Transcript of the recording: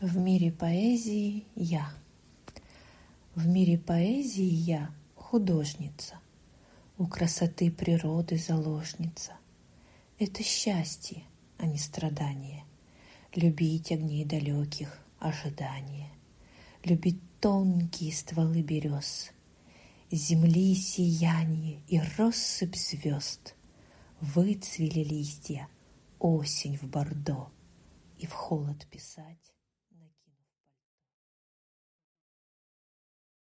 В мире поэзии я. В мире поэзии я художница, у красоты природы заложница. Это счастье, а не страдание, любить огней далеких ожидание, любить тонкие стволы берез, земли сияние и россыпь звезд. Выцвели листья, осень в бордо, и в холод писать